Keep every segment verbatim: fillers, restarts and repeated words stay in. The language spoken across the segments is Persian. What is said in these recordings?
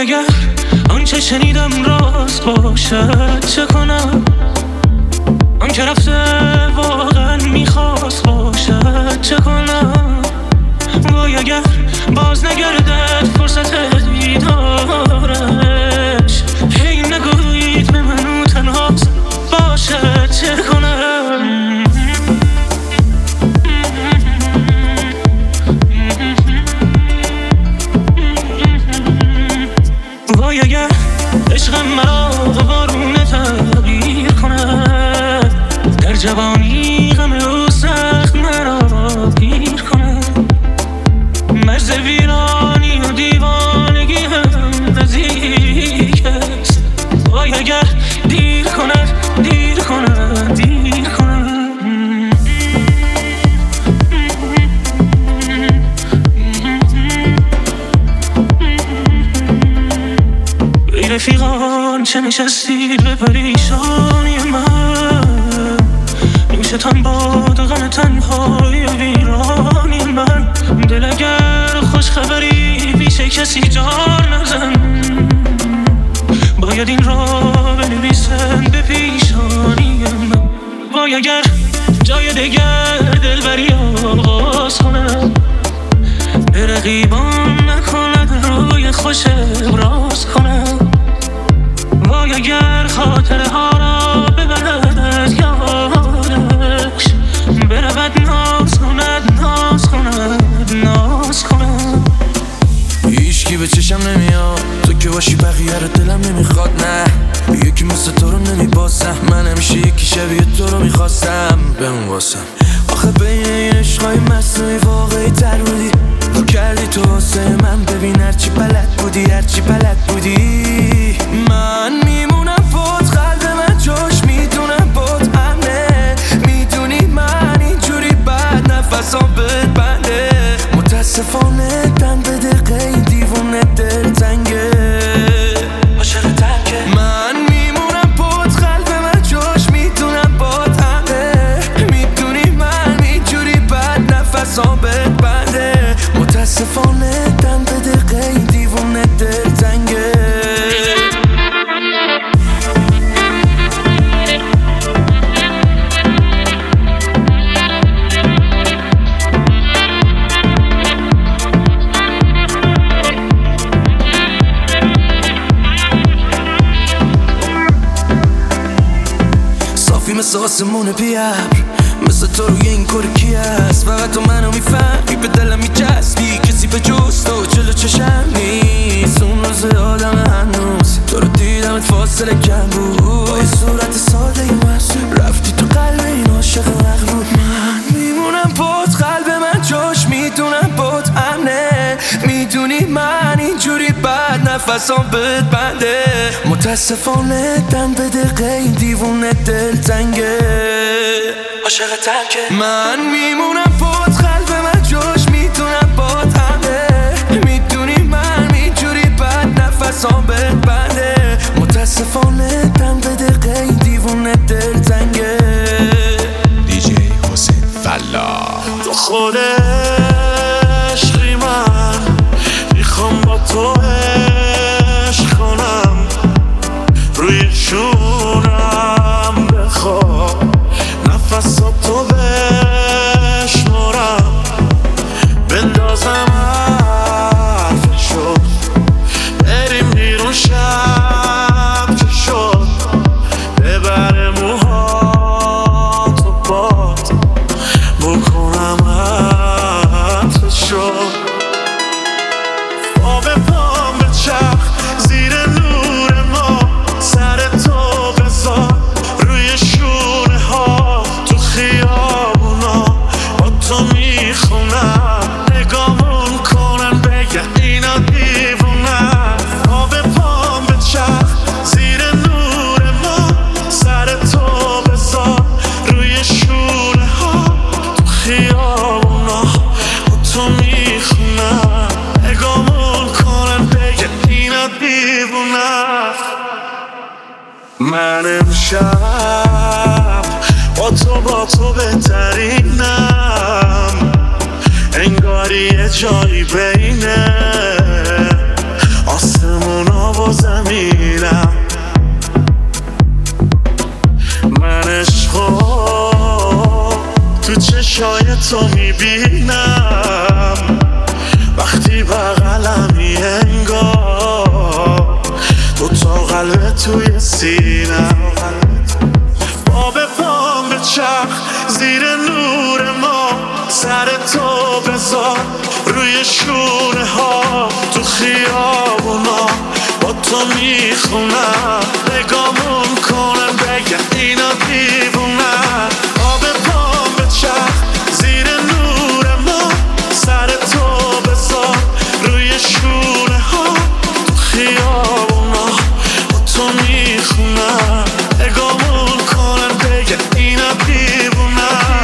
اگر آنچه شنیدم راست باشد چه کنم؟ آن که رفته واقعا میخواست باشد چه کنم؟ وای اگر باز نگردد فرصت دیدارش، هی نگویید به منو تنهاست باشد چه کنم؟ وای اگر عشقم مرا بارونه تغییر کند، در جوانی غم او سخت مرا پیر کند، مرز ویرانی و دیوانگی هم نزدیک است. وای اگر دیر کند دیر کند دیر کند. ای رفیقان چه نشستید به پریشانی من، نوشتان باد غم تنهای ویرانی من. دل اگر خوش خبری پیش کسی جان نزن، باید این را بنویسن به پیشانی من. وای اگر جای دگر دلبری آغاز کنم، به رقیبان نکند روی خوش ابراز کنم. وای اگر خاطره ها را ببرد از یادش، برود ناز کند ناز کند ناز کند. هیچکی به چشم نمیاد، تو که باشی بقیه رو دلم نمیخواد. نه یکی مثل تو رو نمیباسم، من همیشه یکی شبیه تو رو میخواستم بمون واسم. آخه بین این عشقای مصنوعی واقعی تر بودی، رو کردی تو واسه من. ببین هرچی بلد بودی هرچی بلد بودی، من میمونم بود قلب من جاش میدونم بود امنه. میدونی من اینجوری بد نفسام بد بنده، متاسفانه تن به دقیقه این دیوونه دل تنگه عاشق تنگه. من میمونم بود قلب من جاش میدونم بود امنه. میدونی من اینجوری بد نفسام بد بنده، متاسفانه تن به دقیقه این دیوونه دل تنگه. صافی مثل آسمون بیابر، مثل تو روی این کار کی هست؟ فقط تو منو میفهمی، به دلم میچسبی، کسی به جز تو جلو چشم نیست. اون روز آدم هنوز تو رو دیدمت فاصله کم بود، با یه صورت ساده مسئول رفتی تو قلب این عاشق مغرور. من میمونم بود قلب من جاش میدونم بود امنه. میدونی من اینجوری بد نفسام بد بنده، متاسفانه تن به دقیقه این دیوونه دل تنگه عاشق تنگه. من میمونم بود قلب من جاش میدونم بود امنه. میدونی من اینجوری بد نفسام بد بنده، متاسفانه تن به دقیقه این دیوونه دل تنگه. دیجی حسین فلاح. تو خود عشقی من میخوام با تو عشق کنم، روی شونم بخواب نفساتو بشمارم، بندازم حرفشو بریم بیرون شب که شد، ببره موهاتو باد بکنم حرفشو. آب پام به چرخ زیر نور ما، سر تو بذار روی شونه ها، تو خیابونا با تو میخونم، نگامون کنن بگن اینا دیوونه. آب پام به چرخ زیر نور ما، سر تو بذار روی شونه ها، تو خیابونا با تو میخونم، نگامون کنن بگن اینا دیوونه. من امشب با تو با تو بهترینم، انگاری یه جایی بینه آسمونا و زمینم، من عشقو تو چشای تو میبینم، وقتی بغلمی انگار دو تا قلب توی سینم. با به پام به چرخ زیر نور ما، سر تو بذار روی شونه ها، تو خیابونا با تو میخونم، نگامون کنم بگن اینا دیوونم. با به پام به چرخ زیر نور ما، سر تو بذار روی شونه ها، تو خیابونا با تو میخونم، نگامون کنم بگن اینا دیوونم.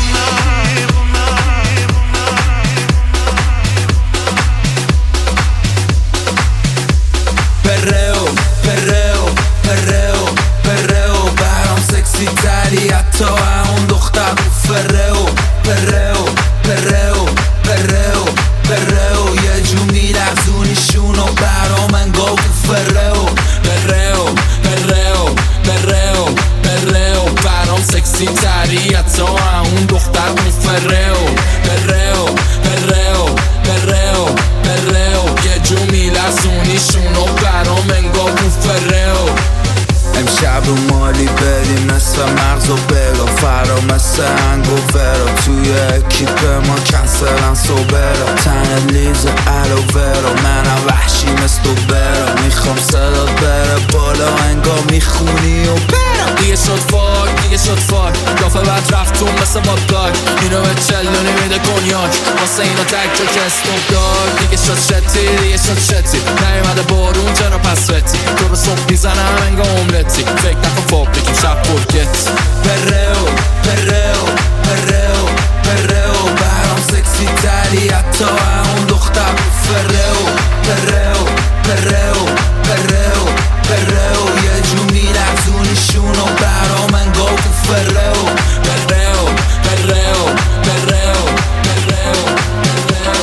Perreo, perreo, perreo, perreo برام سکسی تری حتی اون دختر بود. فررو، perreo, perreo, perreo, perreo یه جو میلغزونیشونو برام انگار تو فررو. perreo, perreo, perreo, perreo برام سکسی تری حتی اون دختر بود. فررو، perreo, perreo, perreo, perreo یه جو میلغزونیشونو برام انگار تو فررو. امشب رو مالی بریم نصف مغز و بگا، فرا مثل انگوورا توی اکیپ ما کنسلن سوبرا، تن لیز الوورا منم وحشی مثل تو برا، میخوام صدات بره بالا انگار میخونی و برا. دیگه شد فاک، دیگه شد فاک، دافه بعد رفتون مثل بادگاک، اینو به چلونی میده کنیاک، واسه اینا تک جو که اسنوب داگ. دیگه شد شتی، دیگه شد شتی، نیومده بارون چرا پس وتی، تو رو صبح میزنم انگار املتی، فکر نکن فوق بگیم شب پرگت. perreo, perreo, perreo, perreo برام سکسی تری حتی اون دختر بود. فررو، perreo, perreo, perreo, perreo یه جو میلغزونیشونو برام انگار تو فررو. perreo, perreo, perreo, perreo, perreo,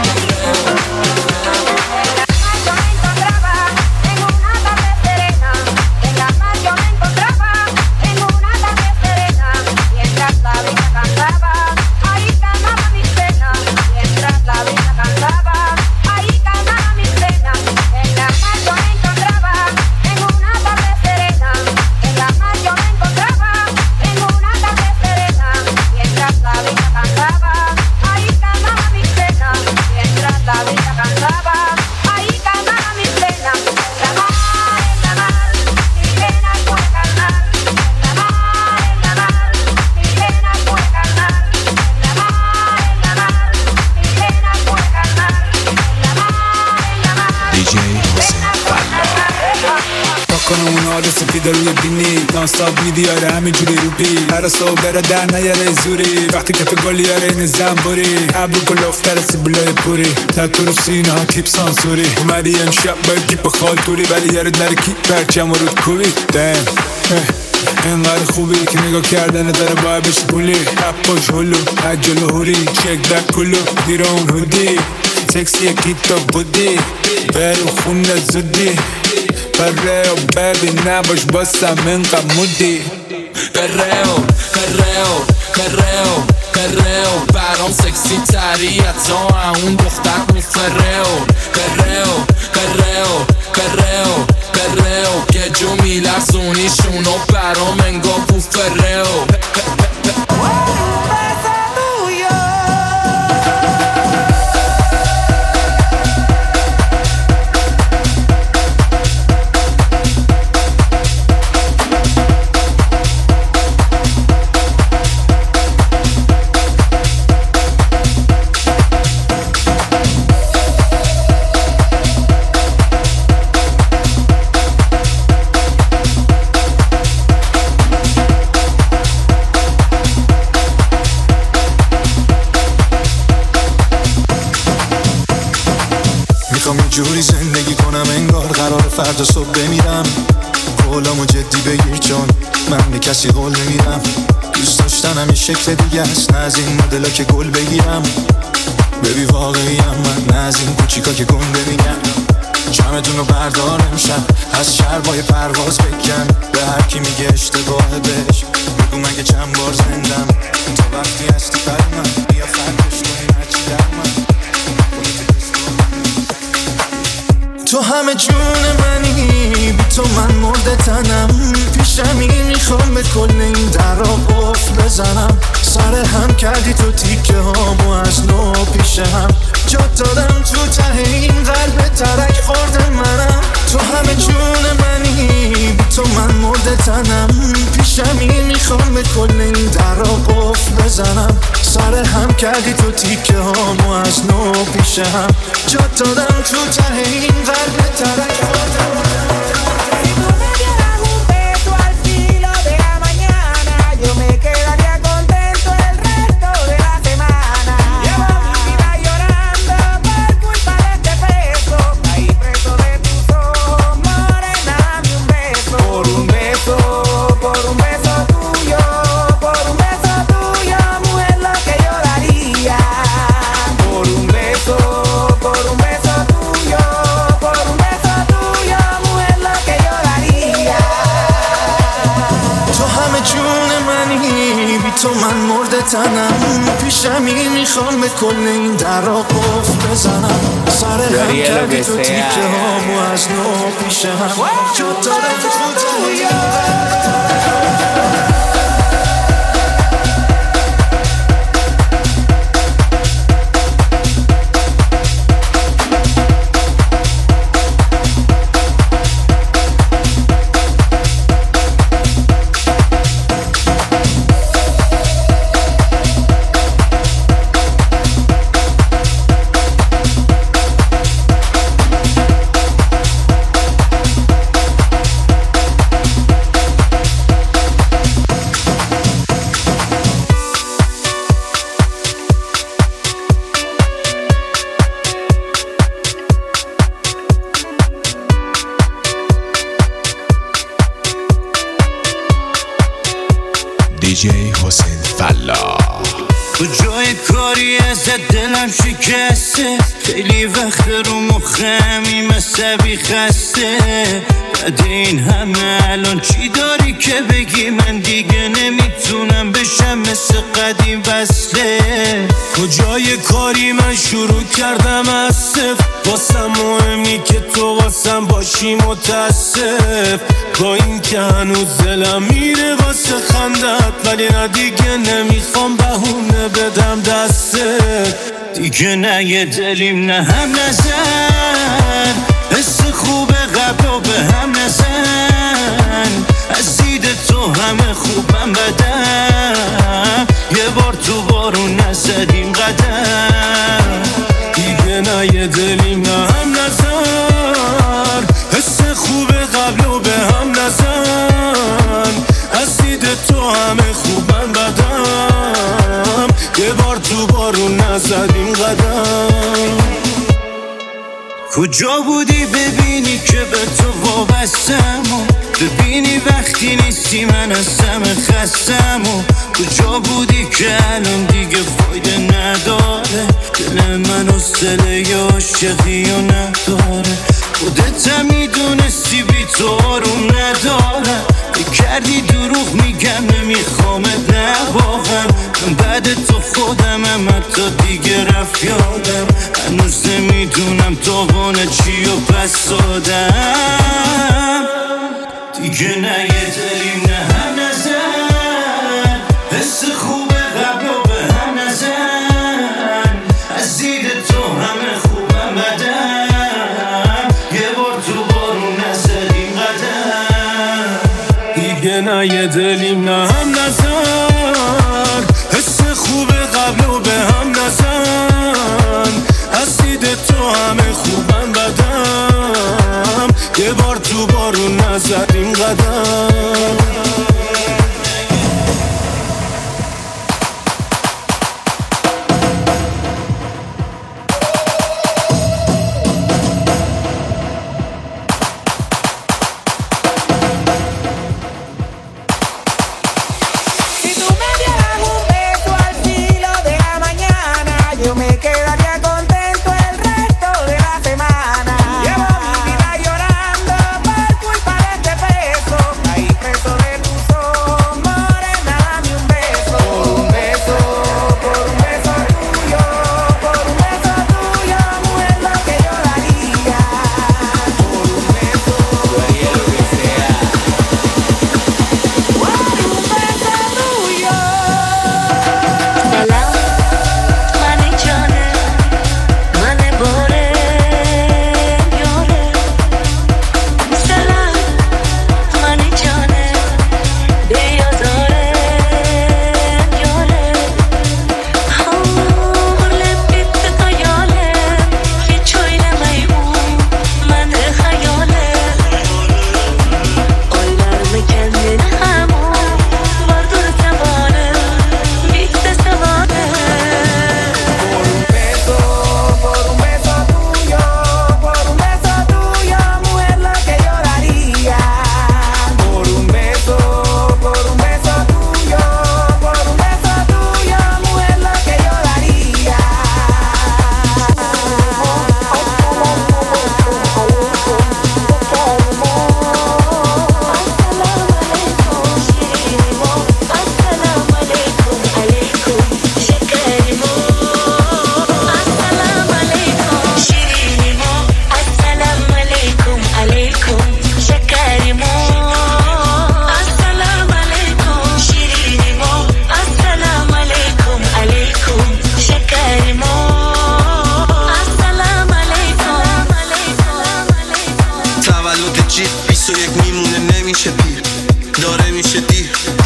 روی بینی نانستاب میدیاره همینجوری رو پی، هر صبح بره در نیاره زوری، وقتی که تو گلیاره این زنبوری، ابرو گل افتر سیبلای پوری، تکو رو سینه ها کیپ سانسوری، اومدی امشب باید گیپ خالتوری، ولی یارد نره کی پرچم و رود کوبی. دم اینقدر خوبی که نگاه کردن داره باید بشه پولی، اپاش هلو عجل و هوری، چک در کلو بیرون هودی، سکسی کیتا بودی برو خونه زودی. perreo baby نباش باسم اینقدر مودی. perreo, perreo, perreo, perreo برام سکسی تری حتی اون دختر بود. فررو، perreo, perreo, perreo, perreo یه جو میلغزونیشونو برام انگار بود. فررو. جوری زندگی کنم انگار قرار فردا صبح بمیرم، قولامو جدی بگیر چون من به کسی قول نمیدم، دوست داشتنم یه شکل دیگه است، نه از این مدلا که گل بگیرم، ببی واقعیم من، نه از این کوچیکا که گنده میگم، جمعتون منو بردار امشب از شربای پرواز بکن. به هر کی میگه اشتباهه بهش بگو مگه چند بار زندم. تا وقتی هستی پر من بیا فرقش کنیم هرچی در من. تو همه جون منی بی تو من مرده تنم. پیشمی میخوام به کل این در را قفل بزنم. سر هم کردی تو تیکه هامو از نو پیش هم. جات دادم تو ته این قلب ترک خورده منم. تو همه جون منی بی تو من مرده تنم. پیشمی میخوام به کل این در را قفل بزنم. سر هم کردی تو تیکه هامو از نو پیش هم. جات دادم تو ته این قلب ترک خورده منم. تو من مرده تنم. پیشمی میخوام به کل این در را قفل بزنم. سر هم کردی تو تیکه هامو از نو پیش هم. جات دادم تو ته دیجی حسین فلاح. کجای کاری ازت دلم شکسته. خیلی وقت رو مخمی مصبی خسته. بعد این همه الان چی داری که بگی؟ من دیگه نمیتونم بشم مثل قدیم وصله. کجای کاری من شروع کردم از صفر. واسم مهمی که تو واسم باشی متاسف. با این که هنوز دلم میره واسه خندت. ولی نه دیگه نمیخوام بهونه بدم دستت. دیگه نه یه دلیم نه هم نزن. حس خوب قبل و به هم نزن. از دید تو همه خوبم بدم. یه بار تو بارون نزدیم قدم. دیگه نه یه دلیم نه هم نزن. حس خوب قبل و به هم نزن. از دید تو همه خوبم بدم. یه بار تو بارون نزدیم قدم. کجا بودی ببینی که به تو وابستم و ببینی وقتی نیستی من از همه خستم و کجا بودی که الان دیگه فایده نداره. دل من حوصله عاشقی و نداره. خودت هم میدونستی بی تو آروم ندارم. بکردی دروغ میگم نمیخوامت نه واقعا. من بعد تو خودم هم حتی دیگه رفت یادم. هنوز نمیدونم تاوانه چی و پس دادم. دیگه نه یه دلیم نه هم نزن. حس خوب قبل و به هم نزن. از دید تو همه خوبم بدم. یه بار تو بارون نزدیم قدم. دیگه نه یه دلیم نه هم نزن. حس خوب قبل و به هم نزن. از دید تو همه خوبم بدم. یه بار تو بارون نزدیم قدم. Yo me quedaría contento el resto de la semana. Llevo mi vida llorando.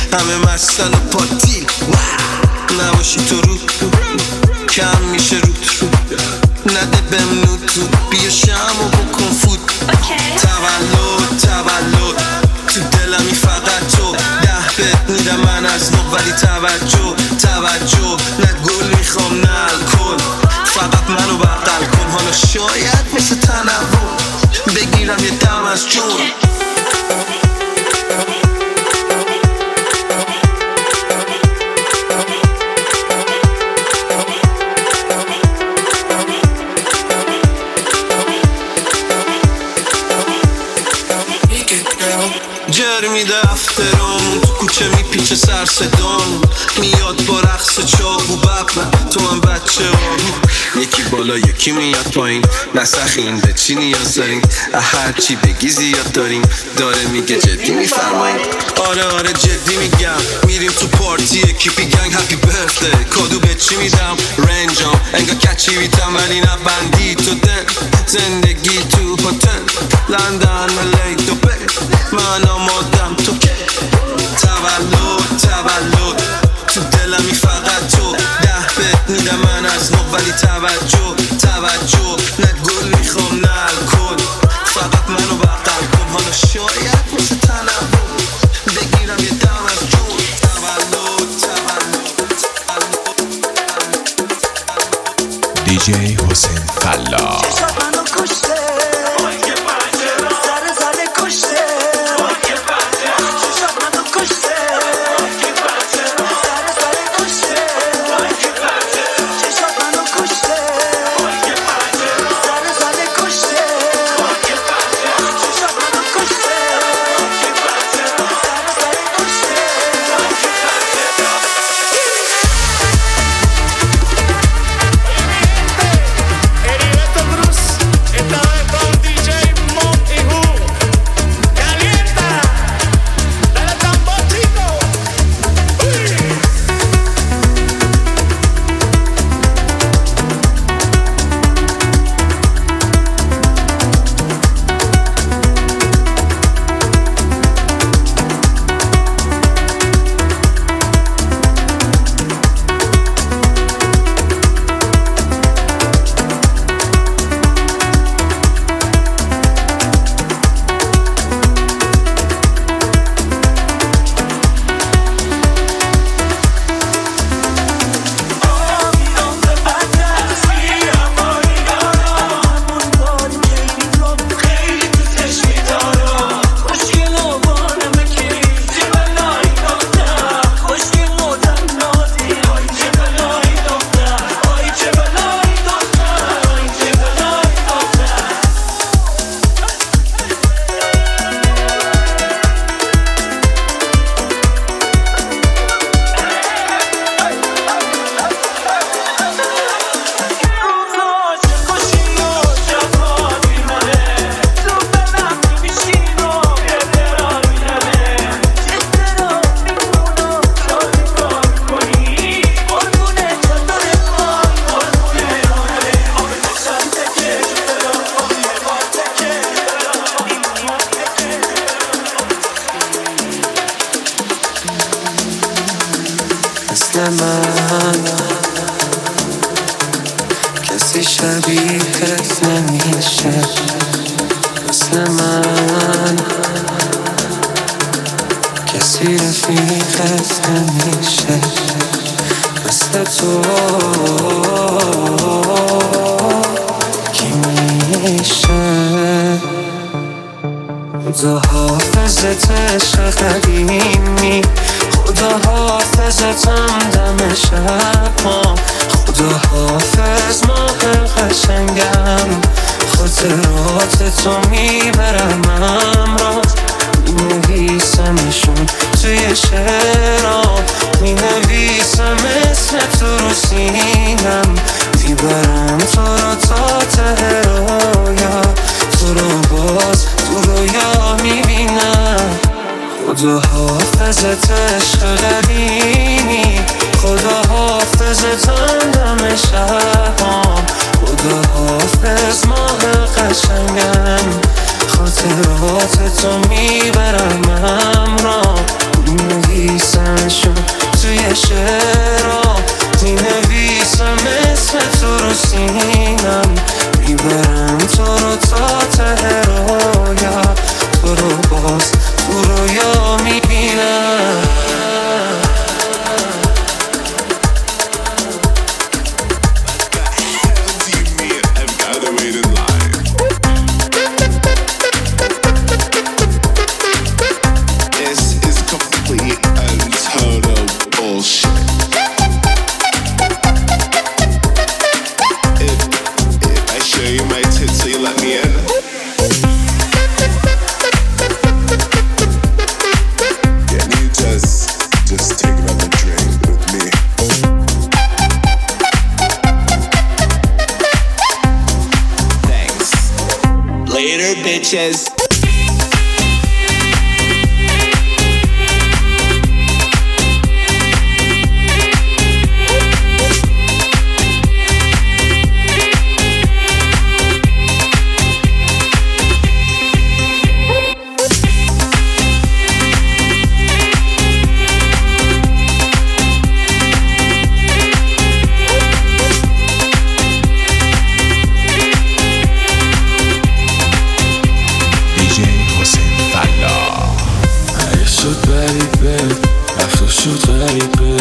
همه مستن و پاتیل نباشی تو رو کم میشه رو نده بهم نوتو بیا شم و بکن فوت تولد تولد تو دلمی فقط تو ده بهت میدم من از نو ولی توجه توجه نه گل میخوام نه الکل فقط منو بغل کن حالا شاید مثل تنوع بگیرم یه دم از جون جر میده افترامون تو کوچه میپیچه سر صدامون میاد با رقص چاقو ببن تو من بچه آروم یکی بالا یکی میاد پایین نسخین به چی نیاز داریم هرچی بگی زیاد داریم داره میگه جدی میفرماییم آره آره جدی میگم میریم تو پارتی اکیپی گنگ هپی برفته کادو به چی میدم رنجام انگا کچی بیتم ولی نبندی تو دل زندگی تو پاتن لندن ملی دوبه من آمادم تو که تولد تولد تو دلمی فقط تو ده بهت میدم من از نو ولی توجه توجه نه گل میخوام نه الکل فقط منو بغل کن حالا شاید مثل تنوع بگیرم یه دم از جون تولد تولد دیجی حسین فلاح من کسی شبیهت نمیشه مثل من کسی رفیقت نمیشه مثل تو کی میشه خدا حافظت عشق قدیمی خدا حافظتم دم شب ما خدا حافظ ماه قشنگم خاطرات تو میبرم همراه مینویسمشون توی شعرام مینویسم اسم تو رو سینم میبرم تو رو تا ته رویا تو رو باز تو رویا میبینم خدا حافظت عشق قدیمی خدا حافظتم دم شبام خدا حافظ ماه قشنگم خاطرات تو میبرم همراه می‌نویسم Later, bitches. شد غریبه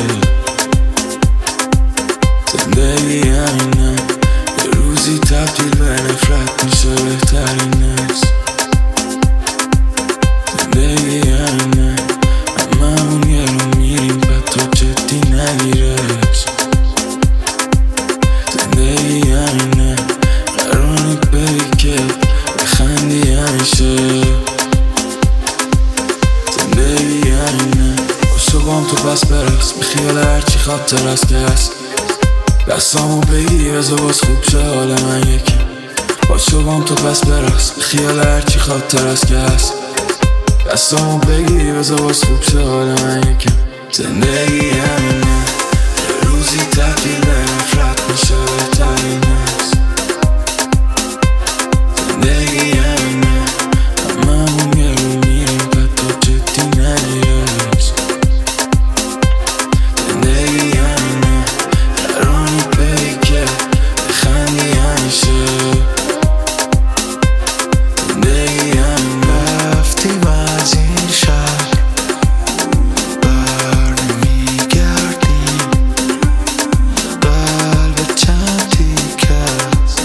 زندگی همینه یه روزی تبدیل به نفرت میشه بهترین است زندگی همینه همه همون یه رو میریم بعد تو جدی نگیرش زندگی همینه قرارنی بری که بخندی همیشه زندگی همینه صبحم تو بس برقص بخیال هرچی خاطر از که هست دستامو بگیری بذار باز خوب شه حال من یکی با صبحم تو بس برقص بخیال هرچی خاطر از که هست دستامو بگیری بذار باز خوب شه حال من یکی زندگی همینه یه روزی تبدیل به نفرت میشه بهترین است زندگی همینه همه همون یه رو میریم بعد تو جدی نگیرش زندگی همینه قرارنی بری که بخندی همیشه زندگی همینه رفتیم از این شهر بر نمیگردیم قلب چند تیک است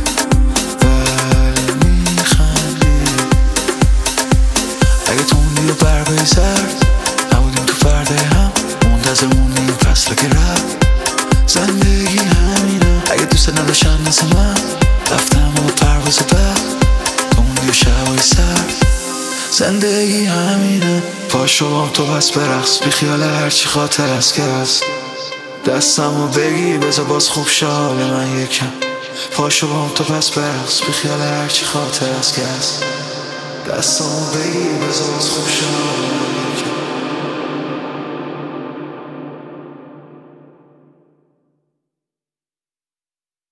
ولی میخندیم اگه تو موندی و برگای زرد نبودیم تو فرده هم منتظر موندیم فصل که رفت زندگی همینه اگه دوست نداشتن مثل من رفتم و پرواز بعد تو موندی و شبای سرد زندگی همینه پاشو با تو بس برقص بی خیال هرچی خاطر از که هست دستمو بگی بذار باز خوب شه حال من یکم پاشو با تو بس برقص بی خیال هرچی خاطر از که هست دستمو بگی بذار باز خوب شه حال من